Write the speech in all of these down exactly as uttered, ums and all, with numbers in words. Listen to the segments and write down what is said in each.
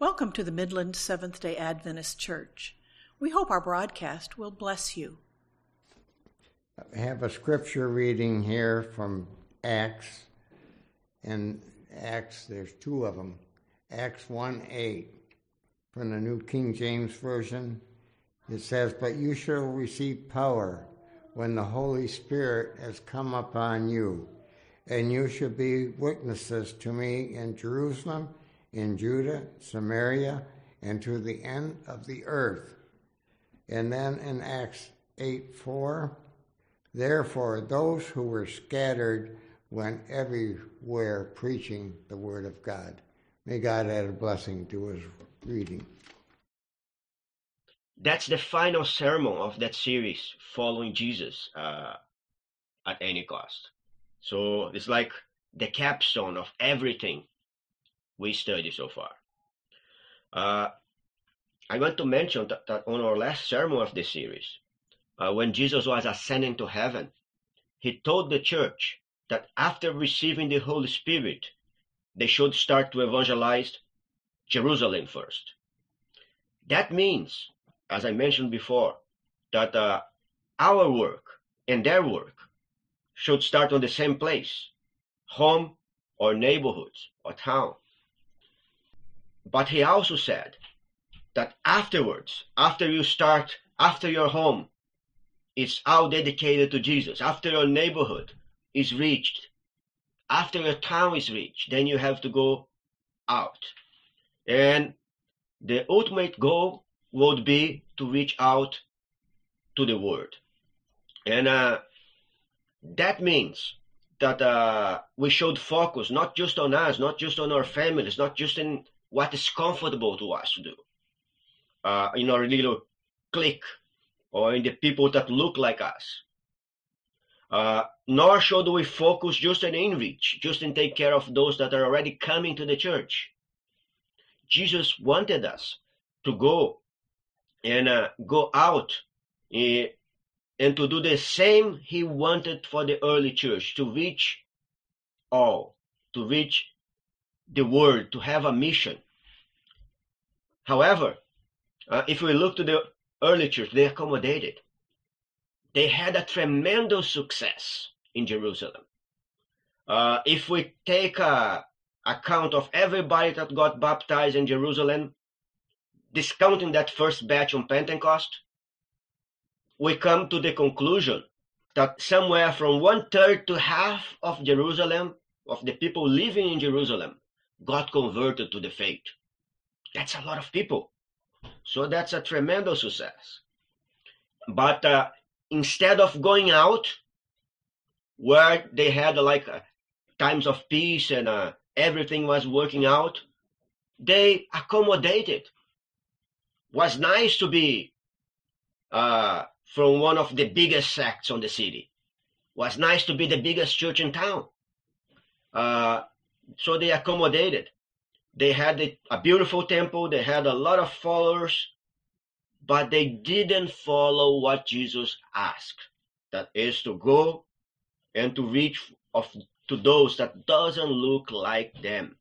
Welcome to the Midland Seventh-day Adventist Church. We hope our broadcast will bless you. I have a scripture reading here from Acts. In Acts, there's two of them. Acts one eight from the New King James Version. It says, "But you shall receive power when the Holy Spirit has come upon you, and you shall be witnesses to me in Jerusalem, in Judah, Samaria, and to the end of the earth." And then in Acts eight four, "Therefore those who were scattered went everywhere preaching the word of God." May God add a blessing to his reading. That's the final sermon of that series, Following Jesus uh, at Any Cost. So it's like the capstone of everything we study so far. Uh, I want to mention that, that on our last sermon of this series, uh, when Jesus was ascending to heaven, he told the church that after receiving the Holy Spirit, they should start to evangelize Jerusalem first. That means, as I mentioned before, that uh, our work and their work should start on the same place, home or neighborhoods or town. But he also said that afterwards, after you start, after your home is all dedicated to Jesus, after your neighborhood is reached, after your town is reached, then you have to go out. And the ultimate goal would be to reach out to the world. And uh, that means that uh, we should focus not just on us, not just on our families, not just in what is comfortable to us to do, uh, in our little clique or in the people that look like us. Uh, nor should we focus just on in-reach, just in take care of those that are already coming to the church. Jesus wanted us to go and uh, go out uh, and to do the same he wanted for the early church, to reach all, to reach the world, to have a mission. However, uh, if we look to the early church, they accommodated. They had a tremendous success in Jerusalem. Uh, if we take a account of everybody that got baptized in Jerusalem, discounting that first batch on Pentecost, we come to the conclusion that somewhere from one third to half of Jerusalem, of the people living in Jerusalem, got converted to the faith. That's a lot of people. So that's a tremendous success. But uh, instead of going out, where they had like uh, times of peace and uh, everything was working out, they accommodated. Was nice to be uh, from one of the biggest sects on the city. Was nice to be the biggest church in town. Uh, so they accommodated. They had a, a beautiful temple. They had a lot of followers, but they didn't follow what Jesus asked. That is to go and to reach of, to those that doesn't look like them.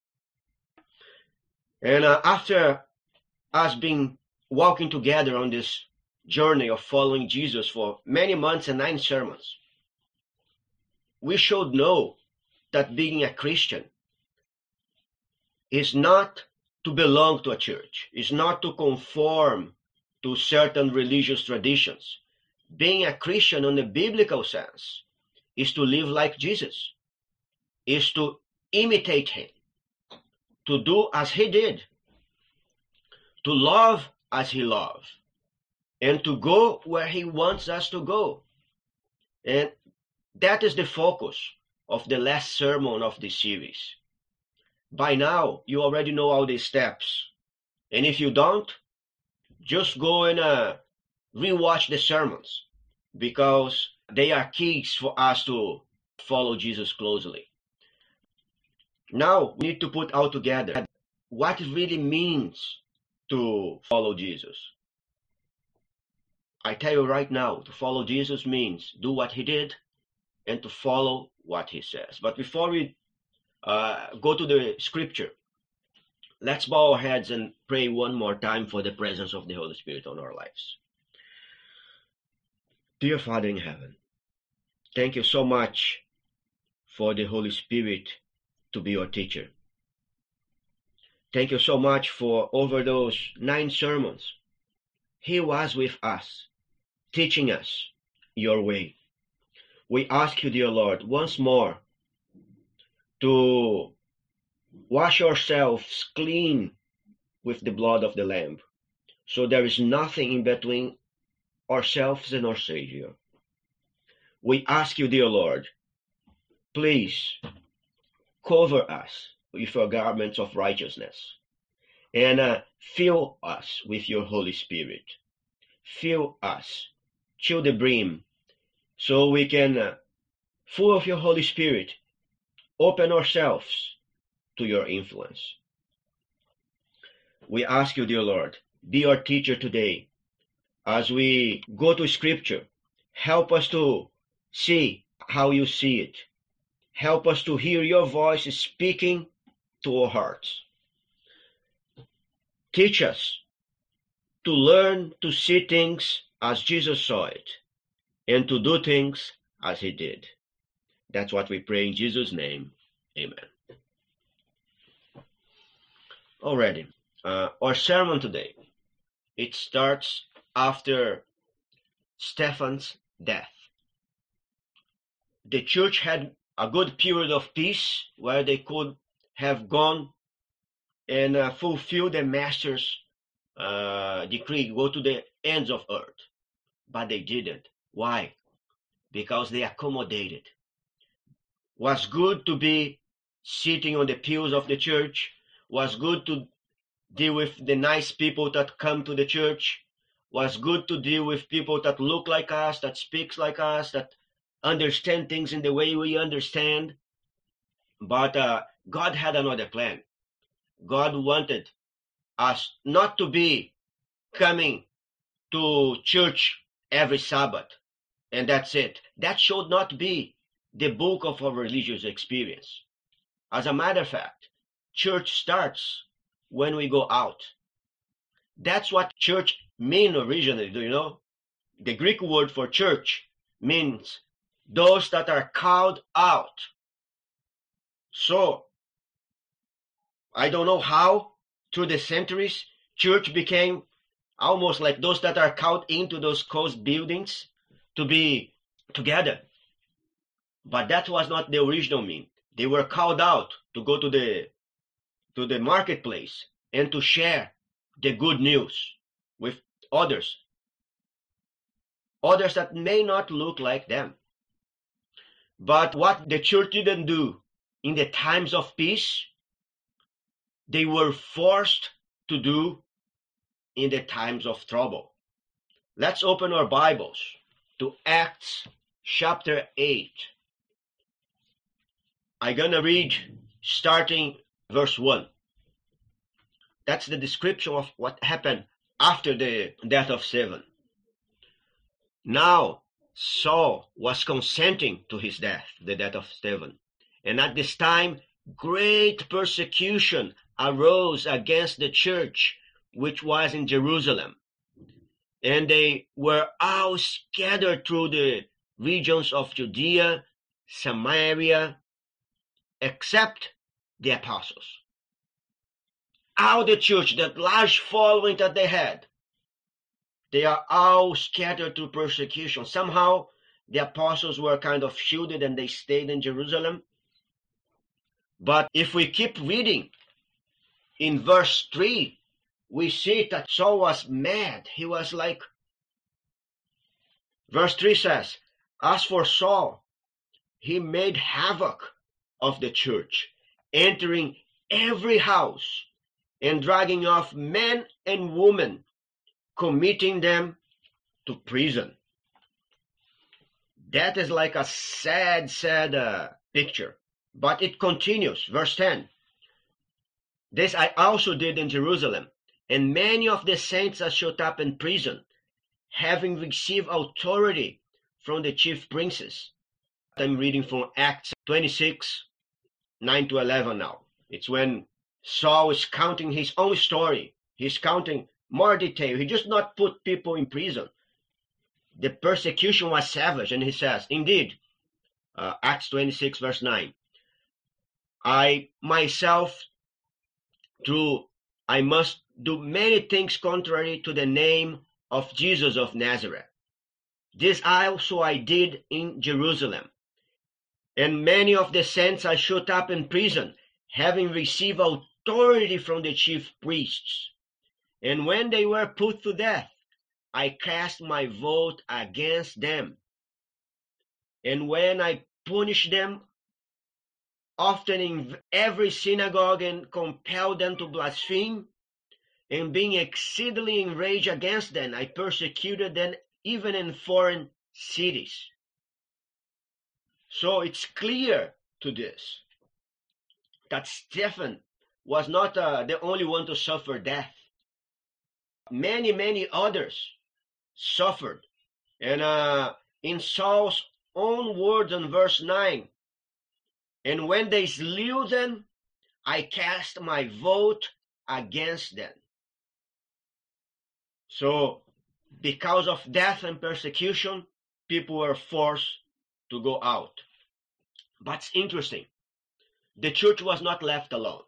And uh, after us being walking together on this journey of following Jesus for many months and nine sermons, we should know that being a Christian is not to belong to a church, is not to conform to certain religious traditions. Being a Christian in the biblical sense is to live like Jesus, is to imitate him, to do as he did, to love as he loved, and to go where he wants us to go. And that is the focus of the last sermon of this series. By now, you already know all the steps. And if you don't, just go and uh, rewatch the sermons, because they are keys for us to follow Jesus closely. Now, we need to put all together what it really means to follow Jesus. I tell you right now, to follow Jesus means do what he did and to follow what he says. But before we uh, go to the scripture, Let's bow our heads and pray one more time for the presence of the Holy Spirit on our lives. Dear Father in heaven, thank you so much for the Holy Spirit to be your teacher. Thank you so much for over those nine sermons. He was with us, teaching us your way. We ask you, dear Lord, once more to wash ourselves clean with the blood of the Lamb, so there is nothing in between ourselves and our Savior. We ask you, dear Lord, please cover us with your garments of righteousness and uh, fill us with your Holy Spirit. Fill us till the brim so we can, uh, full of your Holy Spirit, open ourselves to your influence. We ask you, dear Lord, be our teacher today. As we go to Scripture, help us to see how you see it. Help us to hear your voice speaking to our hearts. Teach us to learn to see things as Jesus saw it and to do things as he did. That's what we pray in Jesus' name. Amen. Already, uh, our sermon today, it starts after Stephen's death. The church had a good period of peace where they could have gone and uh, fulfill the master's uh, decree, go to the ends of earth. But they didn't. Why? Because they accommodated. Was good to be sitting on the pews of the church, was good to deal with the nice people that come to the church, was good to deal with people that look like us, that speaks like us, that understand things in the way we understand. But uh, God had another plan. God wanted us not to be coming to church every Sabbath, and that's it. That should not be the bulk of our religious experience. As a matter of fact, church starts when we go out. That's what church means originally, do you know? The Greek word for church means those that are called out. So, I don't know how, through the centuries, church became almost like those that are called into those closed buildings to be together. But that was not the original meaning. They were called out to go to the to the marketplace and to share the good news with others. Others that may not look like them. But what the church didn't do in the times of peace, they were forced to do in the times of trouble. Let's open our Bibles to Acts chapter eight. I'm going to read starting verse one. That's the description of what happened after the death of Stephen. Now, Saul was consenting to his death, the death of Stephen. And at this time, great persecution arose against the church, which was in Jerusalem. And they were all scattered through the regions of Judea, Samaria, except the apostles. All the church, that large following that they had, they are all scattered through persecution. Somehow, the apostles were kind of shielded and they stayed in Jerusalem. But if we keep reading, in verse three, we see that Saul was mad. He was like, verse three says, as for Saul, he made havoc of the church, entering every house and dragging off men and women, committing them to prison. That is like a sad, sad uh, picture. But it continues, verse ten. This I also did in Jerusalem, and many of the saints are shut up in prison, having received authority from the chief princes. I'm reading from Acts twenty-six, nine to eleven now. It's when Saul is counting his own story. He's counting more detail. He just not put people in prison. The persecution was savage, and he says, indeed, uh, Acts twenty-six, verse nine, I myself, through, I must do many things contrary to the name of Jesus of Nazareth. This also I did in Jerusalem. And many of the saints I shut up in prison, having received authority from the chief priests. And when they were put to death, I cast my vote against them. And when I punished them, often in every synagogue, and compelled them to blaspheme, and being exceedingly enraged against them, I persecuted them even in foreign cities. So it's clear to this that Stephen was not uh, the only one to suffer death. Many, many others suffered. And uh, in Saul's own words in verse nine, and when they slew them, I cast my vote against them. So, because of death and persecution, people were forced to go out. But it's interesting. The church was not left alone.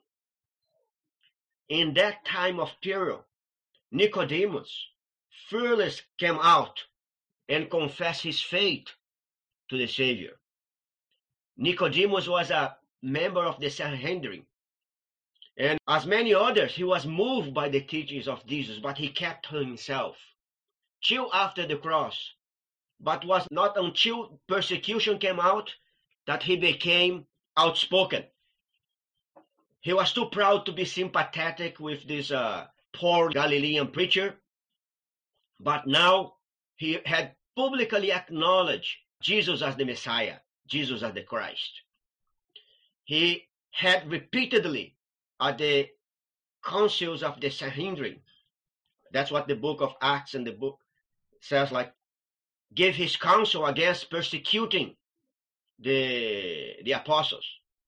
In that time of peril, Nicodemus, fearless, came out and confessed his faith to the Savior. Nicodemus was a member of the Sanhedrin. And as many others, he was moved by the teachings of Jesus, but he kept to himself till after the cross. But was not until persecution came out that he became outspoken. He was too proud to be sympathetic with this uh, poor Galilean preacher. But now he had publicly acknowledged Jesus as the Messiah, Jesus as the Christ. He had repeatedly at the councils of the Sanhedrin, that's what the book of Acts and the book says, like, gave his counsel against persecuting the, the apostles.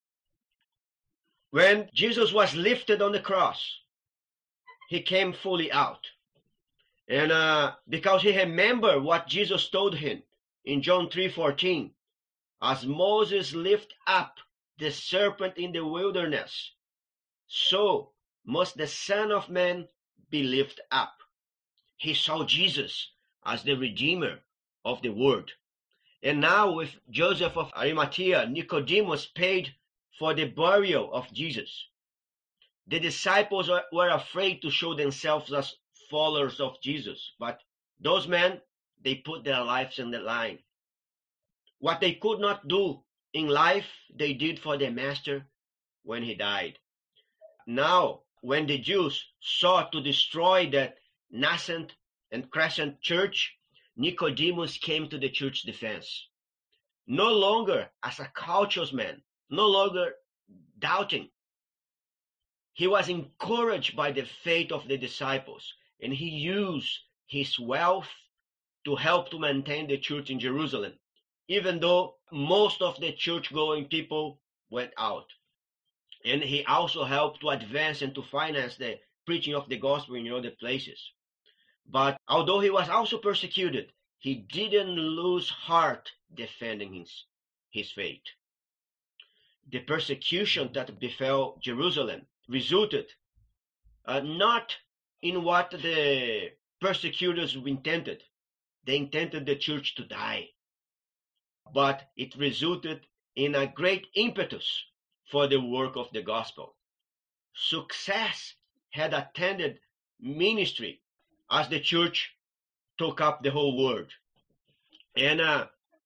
When Jesus was lifted on the cross, he came fully out. And uh, because he remembered what Jesus told him in John three fourteen, as Moses lifted up the serpent in the wilderness, so must the Son of Man be lifted up. He saw Jesus as the Redeemer of the world. And now with Joseph of Arimathea, Nicodemus paid for the burial of Jesus. The disciples were afraid to show themselves as followers of Jesus, but those men, they put their lives in the line. What they could not do in life, they did for their master when he died. Now, when the Jews sought to destroy the nascent and crescent church, Nicodemus came to the church's defense. No longer as a cautious man, no longer doubting. He was encouraged by the faith of the disciples, and he used his wealth to help to maintain the church in Jerusalem, even though most of the church-going people went out. And he also helped to advance and to finance the preaching of the gospel in other places. But although he was also persecuted, he didn't lose heart defending his, his faith. The persecution that befell Jerusalem resulted uh, not in what the persecutors intended. They intended the church to die. But it resulted in a great impetus for the work of the gospel. Success had attended ministry as the church took up the whole world. And uh,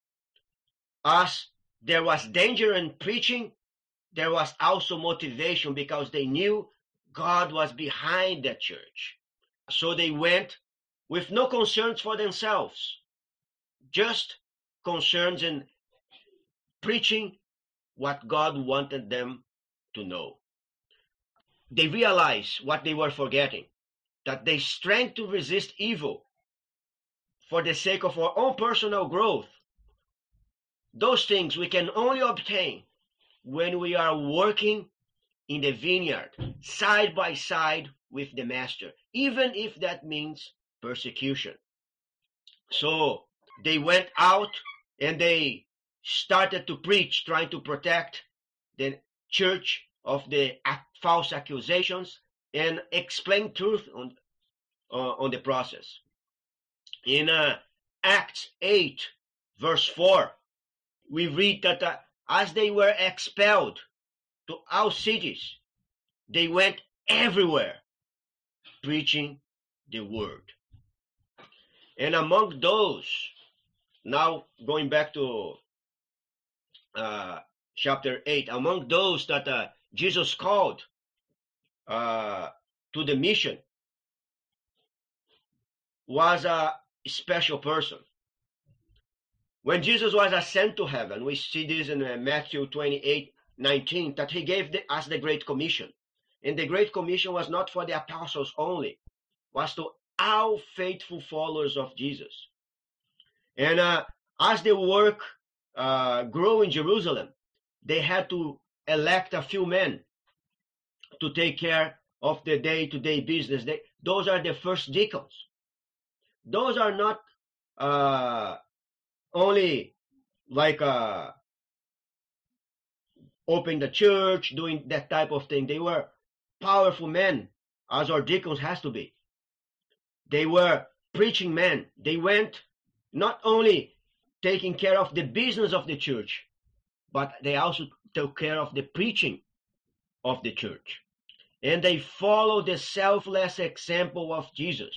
as there was danger in preaching, there was also motivation because they knew God was behind that church. So they went with no concerns for themselves, just concerns in preaching what God wanted them to know. They realized what they were forgetting, that the strength to resist evil for the sake of our own personal growth, those things we can only obtain when we are working in the vineyard, side by side with the master, even if that means persecution. So they went out and they started to preach, trying to protect the church of the false accusations and explain truth on, uh, on the process. In uh, Acts eight, verse four, we read that uh, as they were expelled to all cities, they went everywhere preaching the word. And among those, now going back to uh, chapter eight, among those that uh, Jesus called uh, to the mission was a special person. When Jesus was ascended to heaven, we see this in uh, Matthew twenty-eight nineteen, that he gave the, us the Great Commission. And the Great Commission was not for the apostles only, was to all faithful followers of Jesus. And uh, as the work uh, grew in Jerusalem, they had to elect a few men to take care of the day-to-day business. They, those are the first deacons. Those are not uh, only like uh, opening the church, doing that type of thing. They were powerful men, as our deacons has to be. They were preaching men. They went not only taking care of the business of the church, but they also took care of the preaching of the church. And they followed the selfless example of Jesus.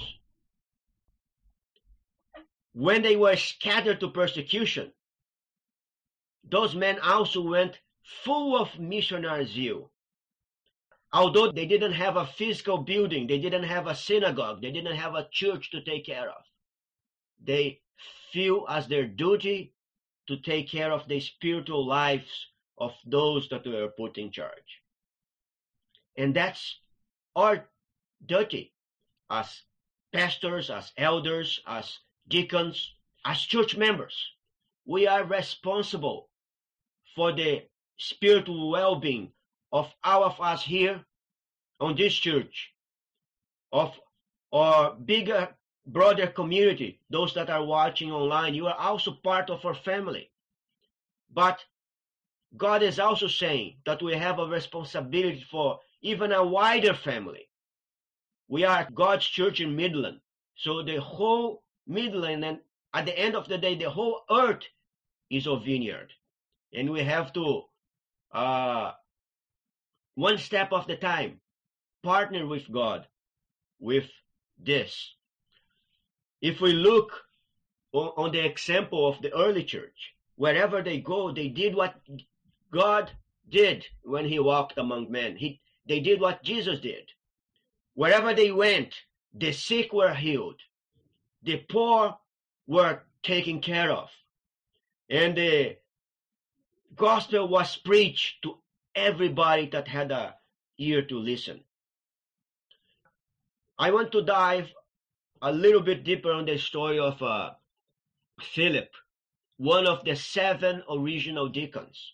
When they were scattered to persecution, those men also went full of missionary zeal. Although they didn't have a physical building, they didn't have a synagogue, they didn't have a church to take care of, they feel as their duty to take care of the spiritual lives of those that were put in charge. And that's our duty as pastors, as elders, as deacons, as church members. We are responsible for the spiritual well-being of all of us here on this church, of our bigger broader community, those that are watching online. You are also part of our family. But God is also saying that we have a responsibility for even a wider family. We are God's church in Midland. So the whole Midland, and at the end of the day, the whole earth is a vineyard. And we have to, uh, one step of the time, partner with God with this. If we look on, on the example of the early church, wherever they go, they did what God did when he walked among men. He, they did what Jesus did. Wherever they went, the sick were healed. The poor were taken care of. And the gospel was preached to everybody that had an ear to listen. I want to dive a little bit deeper on the story of uh, Philip, one of the seven original deacons.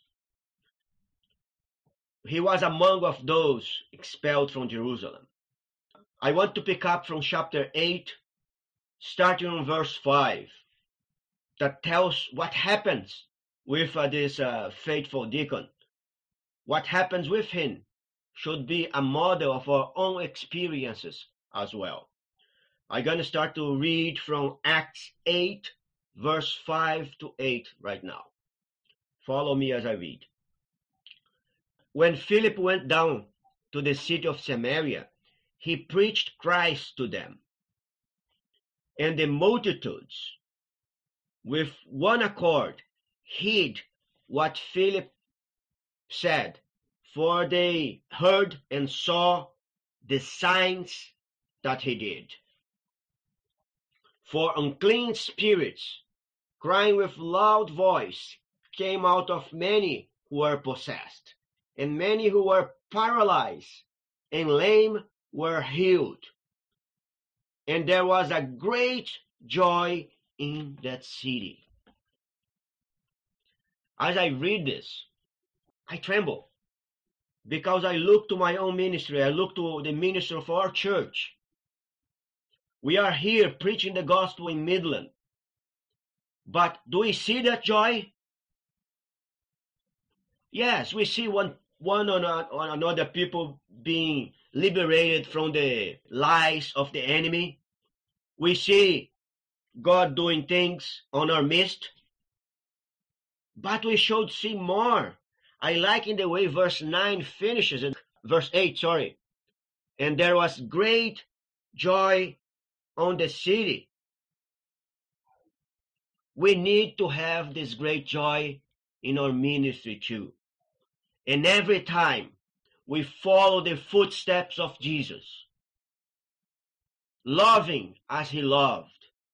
He was among of those expelled from Jerusalem. I want to pick up from chapter eight, starting on verse five, that tells what happens with uh, this uh, faithful deacon. What happens with him should be a model of our own experiences as well. I'm going to start to read from Acts eight, verse five to eight right now. Follow me as I read. When Philip went down to the city of Samaria, he preached Christ to them. And the multitudes, with one accord, heard what Philip said, for they heard and saw the signs that he did. For unclean spirits, crying with loud voice, came out of many who were possessed, and many who were paralyzed and lame were healed. And there was a great joy in that city. As I read this, I tremble. because I look to my own ministry, I look to the ministry of our church. We are here preaching the gospel in Midland. But do we see that joy? Yes, we see one, one on, on another people being liberated from the lies of the enemy. We see God doing things on our midst. But we should see more. I like in the way verse nine finishes, and verse eight, sorry. And there was great joy on the city. We need to have this great joy in our ministry too. And every time we follow the footsteps of Jesus, loving as he loved,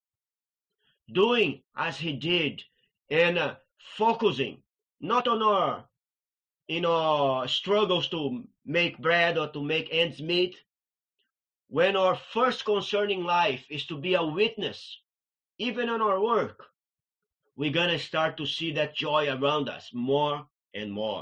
doing as he did, and uh, focusing not on our, in our struggles to make bread or to make ends meet, when our first concern in life is to be a witness, even on our work, we're going to start to see that joy around us more and more.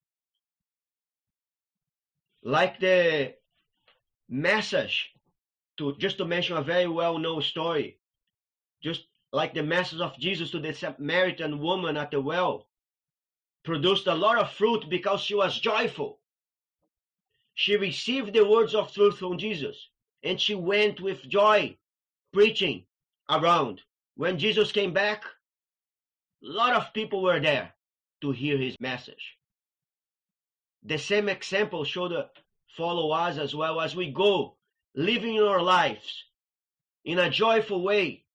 Like the message, to just to mention a very well-known story, just like the message of Jesus to the Samaritan woman at the well, produced a lot of fruit because she was joyful. She received the words of truth from Jesus, and she went with joy, preaching around. When Jesus came back, a lot of people were there to hear his message. The same example should follow us as well as we go, living our lives in a joyful way,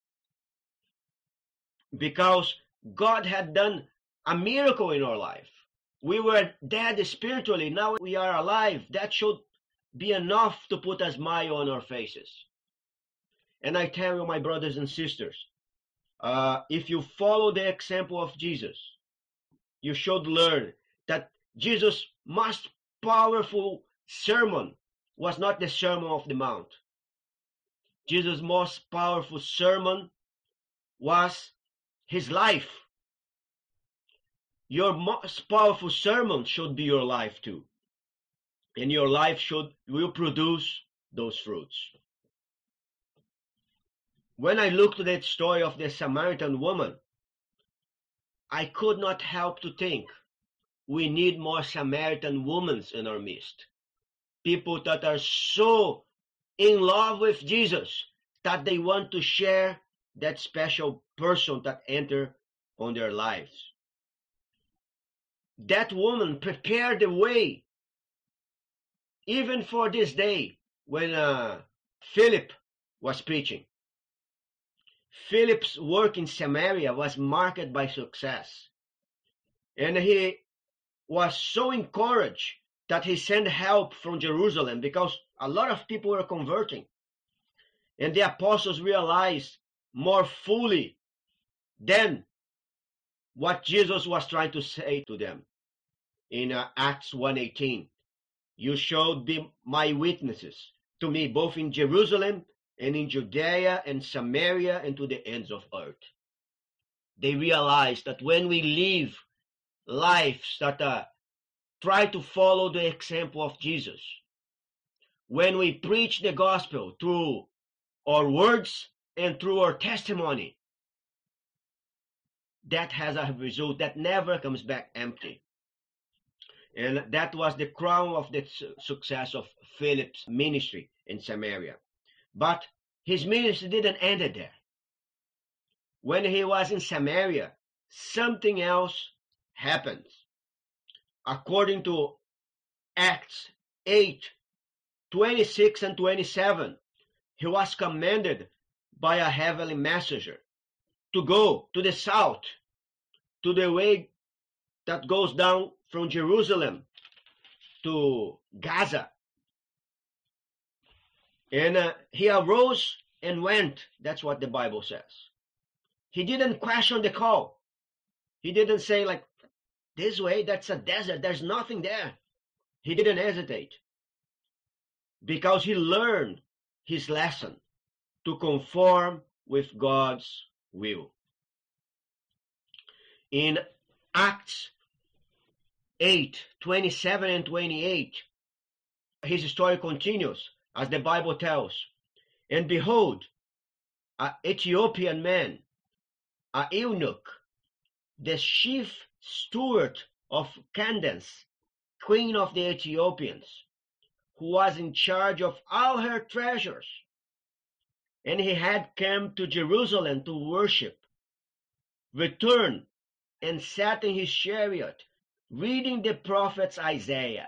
because God had done a miracle in our life. We were dead spiritually, now we are alive. That should be enough to put a smile on our faces. And I tell you, my brothers and sisters, uh, if you follow the example of Jesus, you should learn that Jesus' most powerful sermon was not the Sermon of the Mount. Jesus' most powerful sermon was his life. Your most powerful sermon should be your life too. And your life should will produce those fruits. When I looked at that story of the Samaritan woman, I could not help to think we need more Samaritan women in our midst. People that are so in love with Jesus that they want to share that special person that entered on their lives. That woman prepared the way, even for this day when uh, Philip was preaching. Philip's work in Samaria was marked by success. And he was so encouraged that he sent help from Jerusalem because a lot of people were converting. And the apostles realized more fully than what Jesus was trying to say to them. In uh, Acts one eighteen, you shall be my witnesses to me both in Jerusalem and in Judea and Samaria and to the ends of earth. They realized that when we live lives that uh, try to follow the example of Jesus, when we preach the gospel through our words and through our testimony, that has a result that never comes back empty. And that was the crown of the success of Philip's ministry in Samaria. But his ministry didn't end there. When he was in Samaria, something else happened. According to Acts eight, twenty-six and twenty-seven, he was commanded by a heavenly messenger to go to the south, to the way that goes down from Jerusalem to Gaza. And uh, he arose and went. That's what the Bible says. He didn't question the call. He didn't say like, this way, that's a desert. There's nothing there. He didn't hesitate. Because he learned his lesson to conform with God's will. In Acts eight, twenty-seven and twenty-eight, his story continues, as the Bible tells. And behold, an Ethiopian man, a eunuch, the chief steward of Candace, queen of the Ethiopians, who was in charge of all her treasures, and he had come to Jerusalem to worship, returned and sat in his chariot, reading the prophet Isaiah.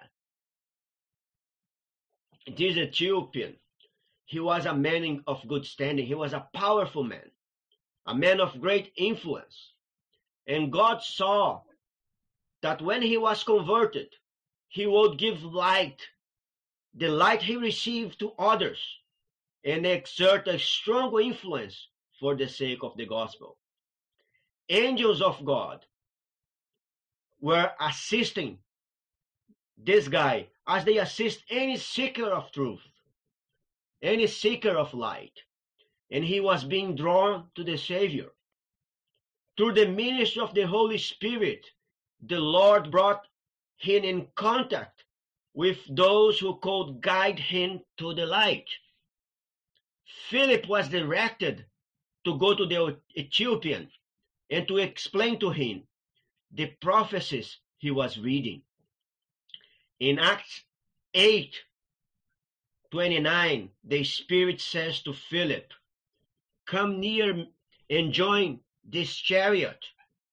This Ethiopian, he was a man of good standing. He was a powerful man, a man of great influence. And God saw that when he was converted, he would give light, the light he received to others, and exert a strong influence for the sake of the gospel. Angels of God were assisting this guy as they assist any seeker of truth, any seeker of light. And he was being drawn to the Savior. Through the ministry of the Holy Spirit, the Lord brought him in contact with those who could guide him to the light. Philip was directed to go to the Ethiopian and to explain to him the prophecies he was reading. In Acts eight twenty-nine, the Spirit says to Philip, "Come near and join this chariot."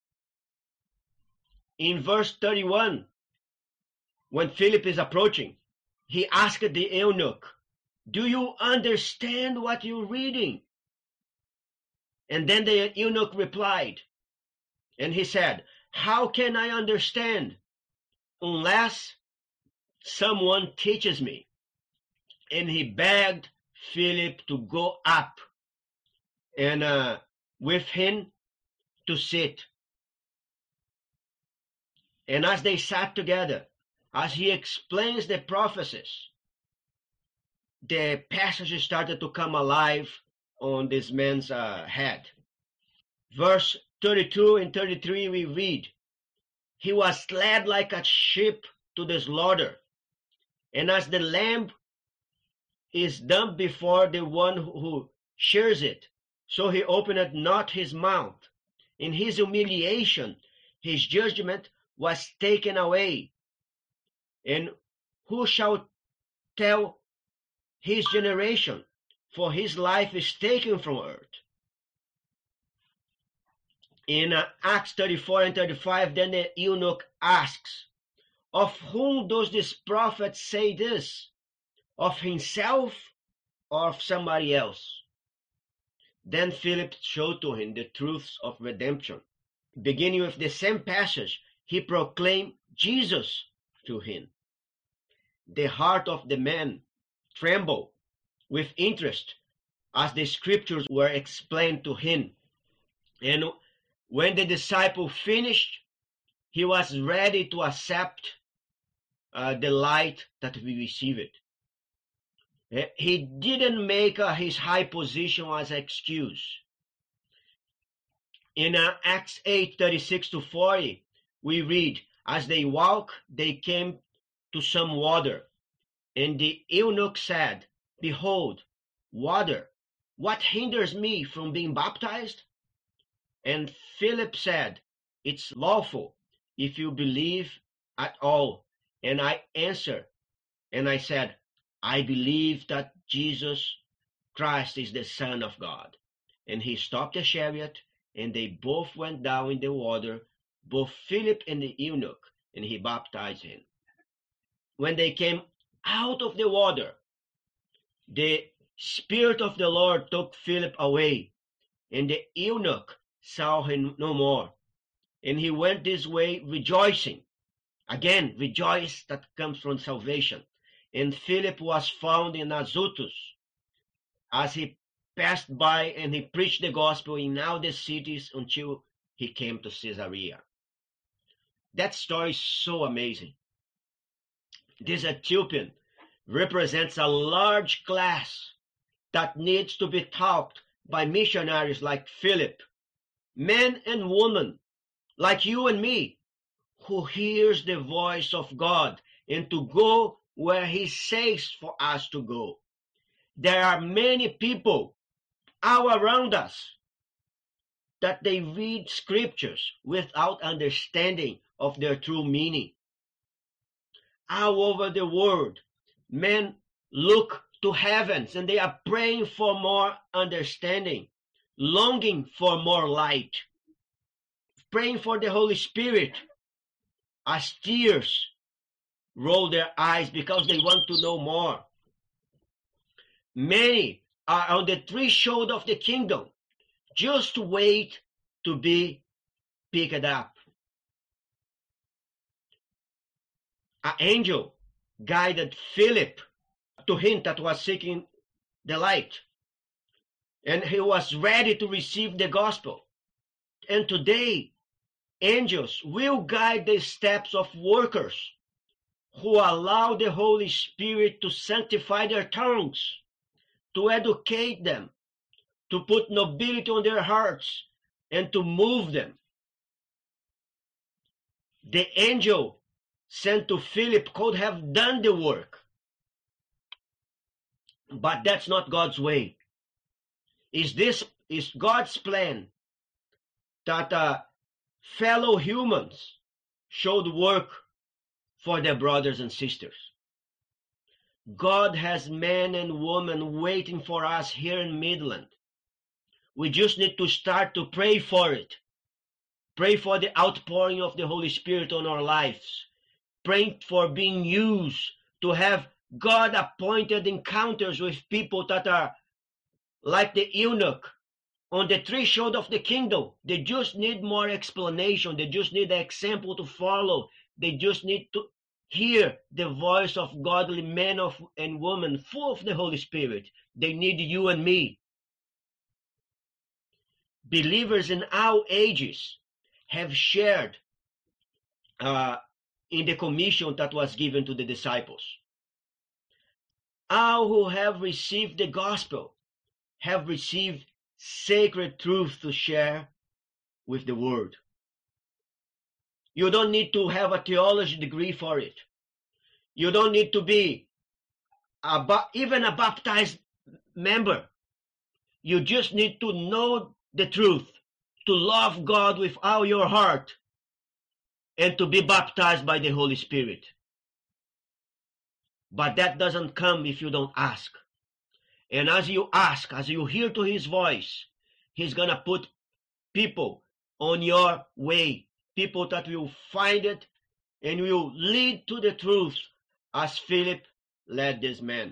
In verse thirty-one, when Philip is approaching, he asked the eunuch, "Do you understand what you're reading?" And then the eunuch replied, and he said, "How can I understand unless someone teaches me?" And he begged Philip to go up and uh, with him to sit. And as they sat together, as he explains the prophecies, the passage started to come alive on this man's uh, head. Verse thirty-two and thirty-three, we read, "He was led like a sheep to the slaughter, and as the lamb is dumb before the one who shears it, so he opened not his mouth. In his humiliation, his judgment was taken away. And who shall tell his generation? For his life is taken from earth." In uh, Acts thirty-four and thirty-five, then the eunuch asks, "Of whom does this prophet say this? Of himself or of somebody else?" Then Philip showed to him the truths of redemption. Beginning with the same passage, he proclaimed Jesus to him. The heart of the man trembled with interest as the scriptures were explained to him. And when the disciple finished, he was ready to accept uh, the light that we received. He didn't make uh, his high position as an excuse. In uh, Acts eight thirty-six to forty, we read, "As they walked, they came to some water. And the eunuch said, 'Behold, water, what hinders me from being baptized?' And Philip said, 'It's lawful if you believe at all.' And I answered, and I said, 'I believe that Jesus Christ is the Son of God.' And he stopped the chariot, and they both went down in the water, both Philip and the eunuch, and he baptized him. When they came out of the water, the Spirit of the Lord took Philip away, and the eunuch saw him no more. And he went this way rejoicing. Again, rejoice that comes from salvation. And Philip was found in Azotus as he passed by, and he preached the gospel in all the cities until he came to Caesarea." That story is so amazing. This Ethiopian represents a large class that needs to be taught by missionaries like Philip, men and women like you and me, who hears the voice of God and to go where he says for us to go. There are many people all around us that they read scriptures without understanding of their true meaning. All over the world, men look to heavens and they are praying for more understanding, longing for more light, praying for the Holy Spirit as tears roll their eyes because they want to know more. Many are on the threshold of the kingdom, just to wait to be picked up. An angel guided Philip to him that was seeking the light, and he was ready to receive the gospel. And today, angels will guide the steps of workers who allow the Holy Spirit to sanctify their tongues, to educate them, to put nobility on their hearts, and to move them. The angel sent to Philip could have done the work, but that's not God's way. Is this is God's plan that uh, fellow humans should work for their brothers and sisters? God has men and women waiting for us here in Midland. We just need to start to pray for it. Pray for the outpouring of the Holy Spirit on our lives. Pray for being used to have God-appointed encounters with people that are like the eunuch on the threshold of the kingdom. They just need more explanation. They just need an example to follow. They just need to hear the voice of godly men of, and women full of the Holy Spirit. They need you and me. Believers in all ages have shared uh, in the commission that was given to the disciples. All who have received the gospel have received sacred truth to share with the world. You don't need to have a theology degree for it. You don't need to be a, even a baptized member. You just need to know the truth, to love God with all your heart, and to be baptized by the Holy Spirit. But that doesn't come if you don't ask. And as you ask, as you hear to his voice, he's going to put people on your way, people that will find it and will lead to the truth as Philip led this man.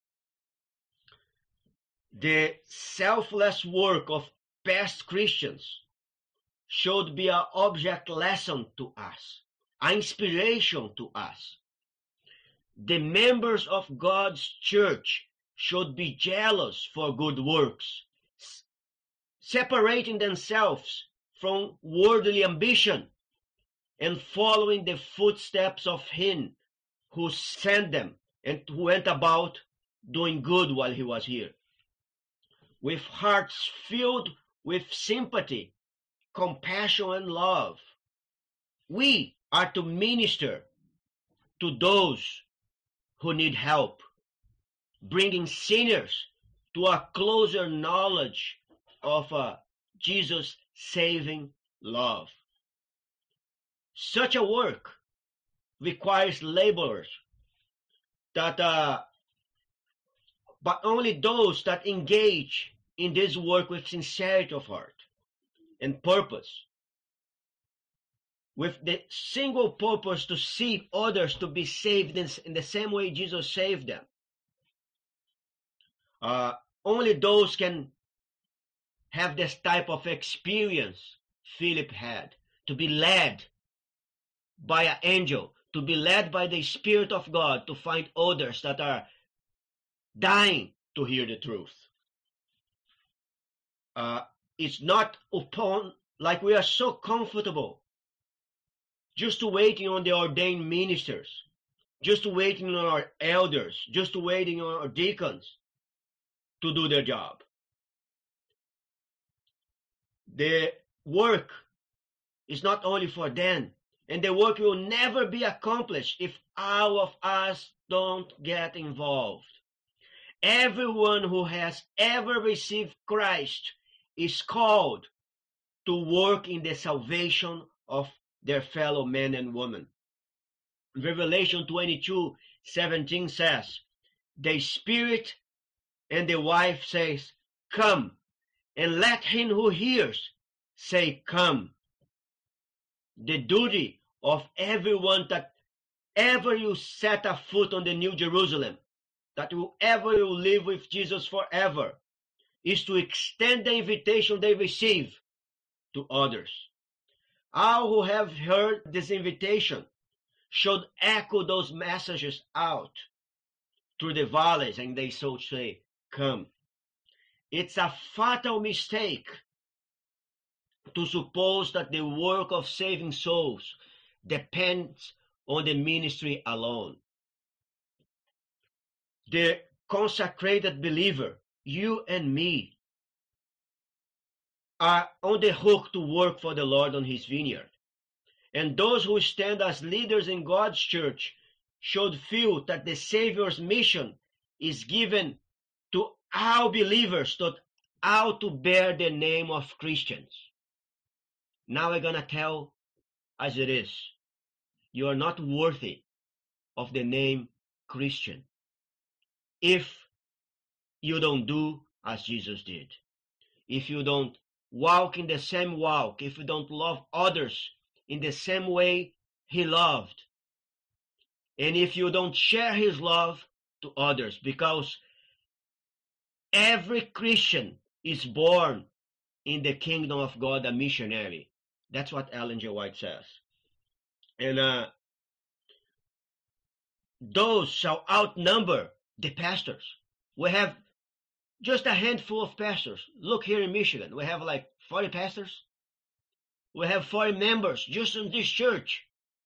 The selfless work of past Christians should be an object lesson to us, an inspiration to us. The members of God's church should be jealous for good works, separating themselves from worldly ambition and following the footsteps of him who sent them and who went about doing good while he was here. With hearts filled with sympathy, compassion, and love, we are to minister to those who need help, bringing sinners to a closer knowledge of uh, Jesus' saving love. Such a work requires laborers, that, uh, but only those that engage in this work with sincerity of heart and purpose, with the single purpose to see others to be saved in the same way Jesus saved them. Uh, only those can have this type of experience Philip had, to be led by an angel, to be led by the Spirit of God to find others that are dying to hear the truth. Uh, it's not upon, like we are so comfortable just waiting on the ordained ministers, just waiting on our elders, just waiting on our deacons to do their job. The work is not only for them And the work will never be accomplished if all of us don't get involved. Everyone who has ever received Christ is called to work in the salvation of their fellow men and women. Revelation twenty-two seventeen says, the Spirit and the wife says, come, and let him who hears say, come. The duty of everyone that ever you set a foot on the New Jerusalem, that whoever you live with Jesus forever, is to extend the invitation they receive to others. All who have heard this invitation should echo those messages out through the valleys, and they so say, come. It's a fatal mistake to suppose that the work of saving souls depends on the ministry alone. The consecrated believer, you and me, are on the hook to work for the Lord on his vineyard. And those who stand as leaders in God's church should feel that the Savior's mission is given to all believers, to all to bear the name of Christians. Now we're going to tell as it is. You are not worthy of the name Christian if you don't do as Jesus did. If you don't walk in the same walk, if you don't love others in the same way he loved, and if you don't share his love to others, because every Christian is born in the kingdom of God a missionary. That's what Ellen G. White says. And uh, those shall outnumber the pastors. We have just a handful of pastors. Look here in Michigan, we have like forty pastors. We have forty members just in this church.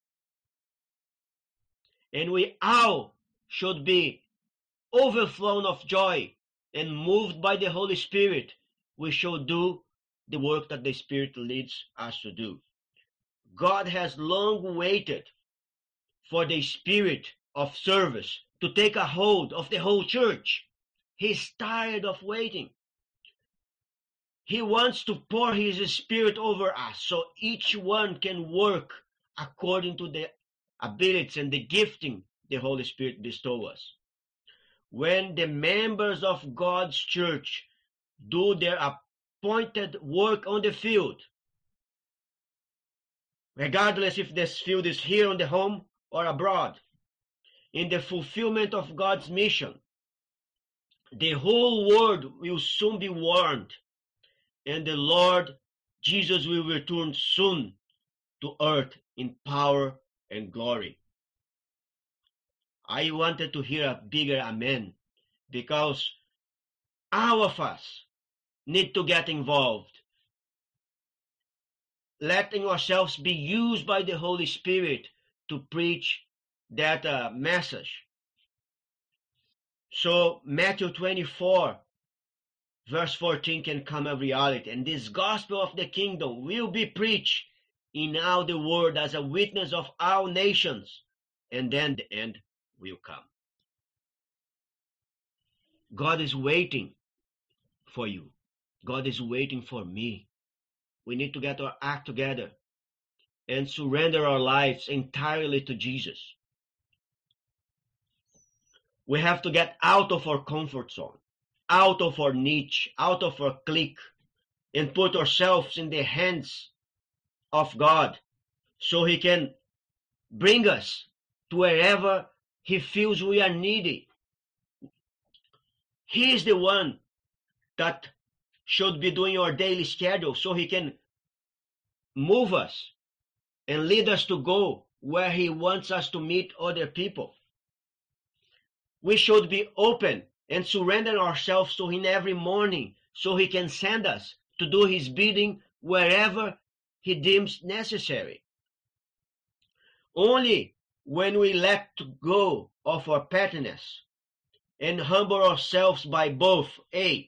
And we all should be overflown of joy and moved by the Holy Spirit. We should do the work that the Spirit leads us to do. God has long waited for the spirit of service to take a hold of the whole church. He's tired of waiting. He wants to pour his Spirit over us so each one can work according to the abilities and the gifting the Holy Spirit bestows us. When the members of God's church do their appointed work on the field, regardless if this field is here on the home or abroad, in the fulfillment of God's mission, the whole world will soon be warned, and the Lord Jesus will return soon to earth in power and glory. I wanted to hear a bigger amen, because all of us need to get involved, letting ourselves be used by the Holy Spirit to preach that uh, message. So Matthew twenty-four, verse fourteen can come a reality, and this gospel of the kingdom will be preached in all the world as a witness of all nations, and then the end will come. God is waiting for you. God is waiting for me. We need to get our act together and surrender our lives entirely to Jesus. We have to get out of our comfort zone, out of our niche, out of our clique, and put ourselves in the hands of God so he can bring us to wherever he feels we are needy. He is the one that should be doing our daily schedule so he can move us and lead us to go where he wants us to meet other people. We should be open and surrender ourselves to him every morning so he can send us to do his bidding wherever he deems necessary. Only when we let go of our pettiness and humble ourselves by both, A,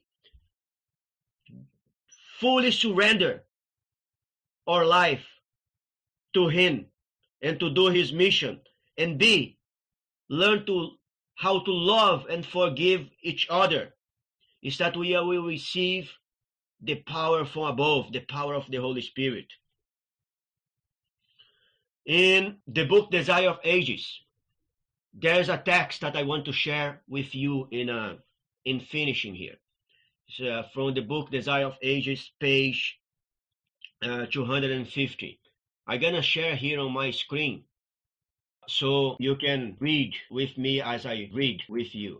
fully surrender our life to him and to do his mission. And B, learn to how to love and forgive each other, is that we will receive the power from above, the power of the Holy Spirit. In the book Desire of Ages, there's a text that I want to share with you in a, in finishing here. It's uh, from the book Desire of Ages, page uh, two hundred fifty. I'm gonna share here on my screen so you can read with me as I read with you.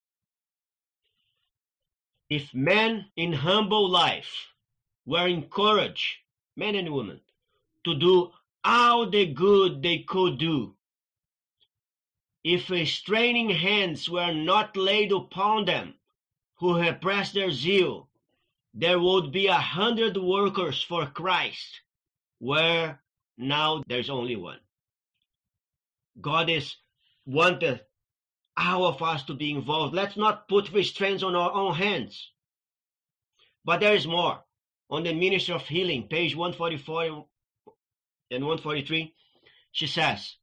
If men in humble life were encouraged, men and women, to do all the good they could do, if straining hands were not laid upon them who repressed their zeal, there would be a hundred workers for Christ, where now there's only one. God is wanted all of us to be involved. Let's not put restraints on our own hands. But there is more. On the Ministry of Healing, page one forty-four and one forty-three, she says,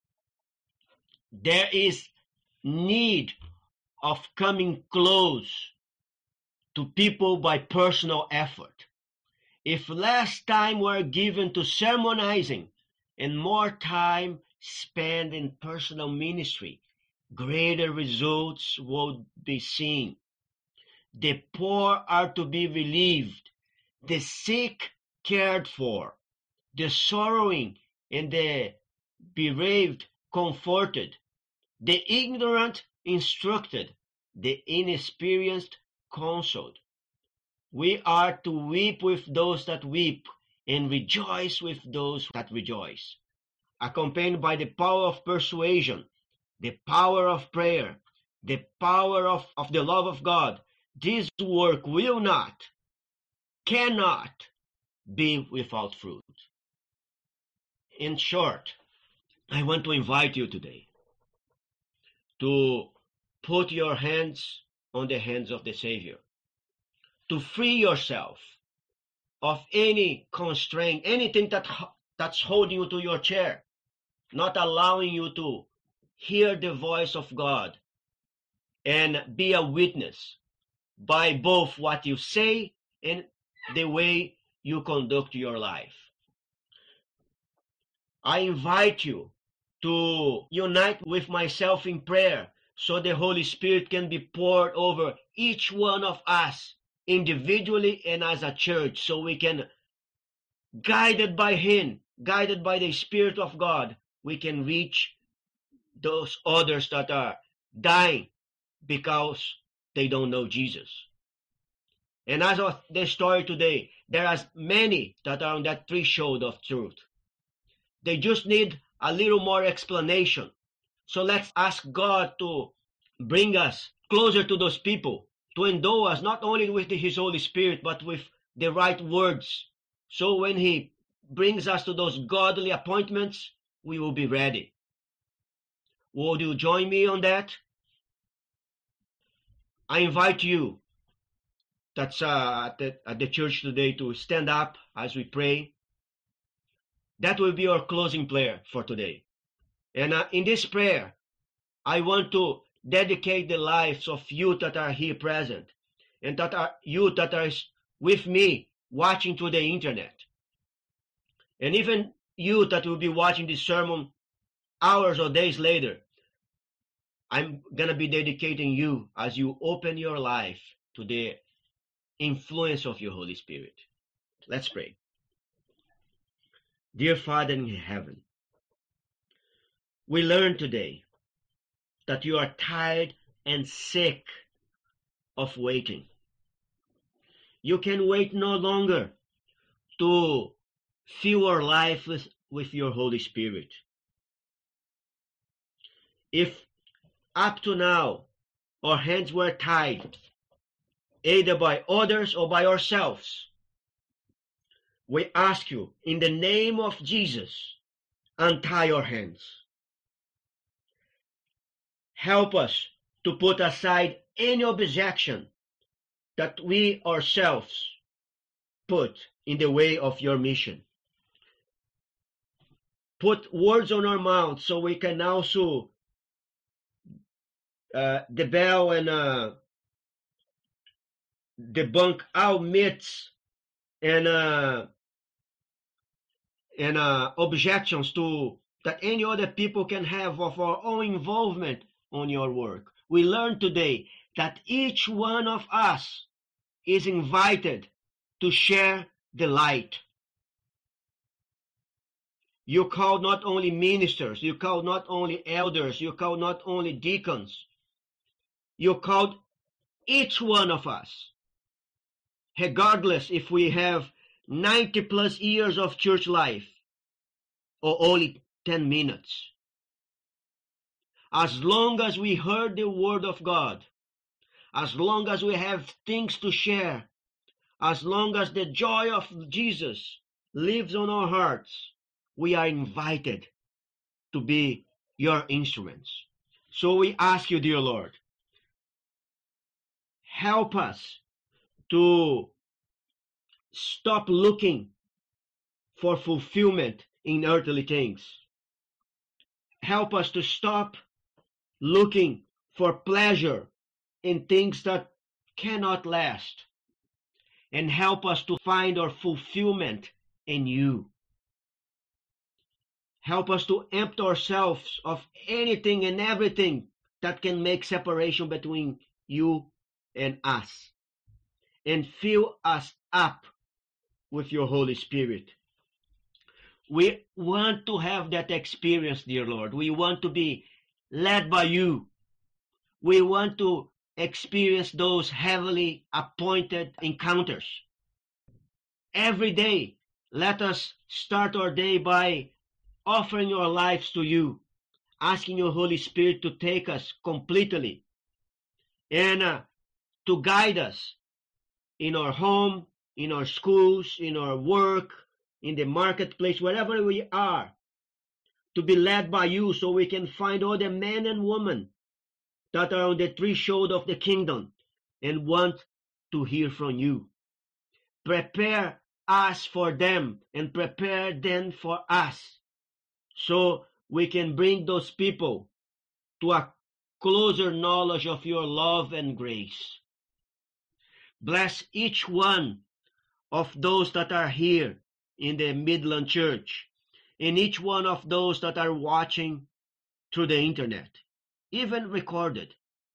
there is need of coming close to people by personal effort. If less time were given to sermonizing and more time spent in personal ministry, greater results would be seen. The poor are to be relieved, the sick cared for, the sorrowing and the bereaved comforted, the ignorant instructed, the inexperienced counseled. We are to weep with those that weep and rejoice with those that rejoice, accompanied by the power of persuasion, the power of prayer, the power of, of the love of God. This work will not, cannot be without fruit. In short, I want to invite you today to put your hands on the hands of the Savior, to free yourself of any constraint, anything that that's holding you to your chair, not allowing you to hear the voice of God and be a witness by both what you say and the way you conduct your life. I invite you to unite with myself in prayer so the Holy Spirit can be poured over each one of us individually and as a church, so we can, guided by Him, guided by the Spirit of God, we can reach those others that are dying because they don't know Jesus. And as of the story today, there are many that are on that threshold of truth. They just need a little more explanation. So let's ask God to bring us closer to those people, to endow us not only with His Holy Spirit, but with the right words. So when He brings us to those godly appointments, we will be ready. Would you join me on that? I invite you that's uh, at, the, at the church today to stand up as we pray. That will be our closing prayer for today. And uh, in this prayer, I want to dedicate the lives of you that are here present, and that are you that are with me watching through the internet, and even you that will be watching this sermon hours or days later. I'm gonna be dedicating you as you open your life to the influence of your Holy Spirit. Let's pray. Dear Father in heaven, we learn today that you are tired and sick of waiting. You can wait no longer to fill our life with, with your Holy Spirit. If up to now our hands were tied, either by others or by ourselves, we ask you in the name of Jesus, untie our hands. Help us to put aside any objection that we ourselves put in the way of your mission. put words on our mouth so we can also uh, debel and uh, debunk our myths and uh, and uh, objections to that any other people can have of our own involvement on your work. We learned today that each one of us is invited to share the light. You call not only ministers, you call not only elders, you call not only deacons, you called each one of us, regardless if we have ninety plus years of church life or only ten minutes. As long as we heard the word of God, as long as we have things to share, as long as the joy of Jesus lives on our hearts, we are invited to be your instruments. So we ask you, dear Lord, help us to stop looking for fulfillment in earthly things. Help us to stop looking for pleasure in things that cannot last. And help us to find our fulfillment in you. Help us to empty ourselves of anything and everything that can make separation between you and us. And fill us up with your Holy Spirit. We want to have that experience, dear Lord. We want to be led by you. We want to experience those heavily appointed encounters. Every day, let us start our day by offering our lives to you, asking your Holy Spirit to take us completely and uh, to guide us in our home, in our schools, in our work, in the marketplace, wherever we are, to be led by you so we can find all the men and women that are on the threshold of the kingdom and want to hear from you. Prepare us for them and prepare them for us so we can bring those people to a closer knowledge of your love and grace. Bless each one of those that are here in the Midland Church and each one of those that are watching through the internet, even recorded.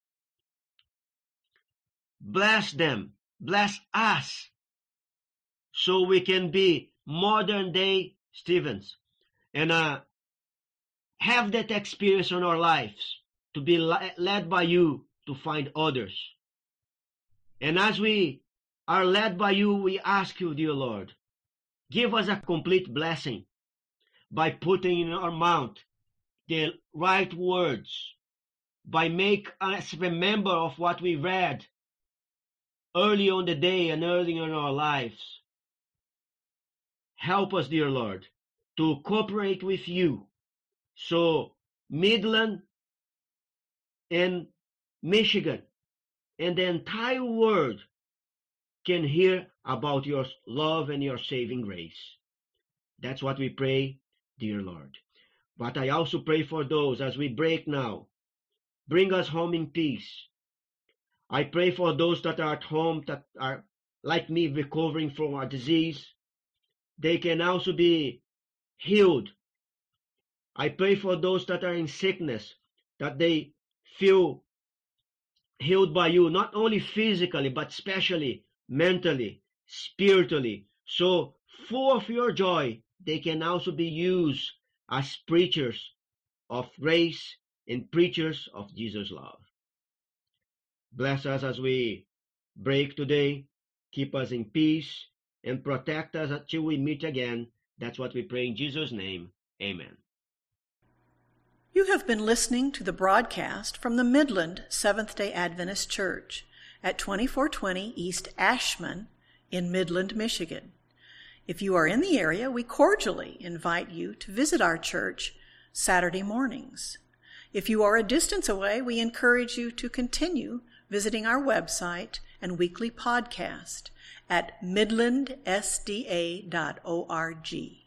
Bless them, bless us, so we can be modern day Stephens and uh, have that experience in our lives to be led by you to find others. And as we are led by you, we ask you, dear Lord, give us a complete blessing by putting in our mouth the right words, by make us remember of what we read early on the day and early in our lives. Help us, dear Lord, to cooperate with you so Midland and Michigan and the entire world can hear about your love and your saving grace. That's what we pray, dear Lord. But I also pray for those as we break now. Bring us home in peace. I pray for those that are at home that are like me recovering from a disease. They can also be healed. I pray for those that are in sickness, that they feel healed by you, not only physically, but especially mentally, spiritually. So full of your joy, they can also be used as preachers of grace and preachers of Jesus' love. Bless us as we break today. Keep us in peace and protect us until we meet again. That's what we pray in Jesus' name. Amen. You have been listening to the broadcast from the Midland Seventh-day Adventist Church at twenty-four twenty East Ashman in Midland, Michigan. If you are in the area, we cordially invite you to visit our church Saturday mornings. If you are a distance away, we encourage you to continue visiting our website and weekly podcast at midland s d a dot org.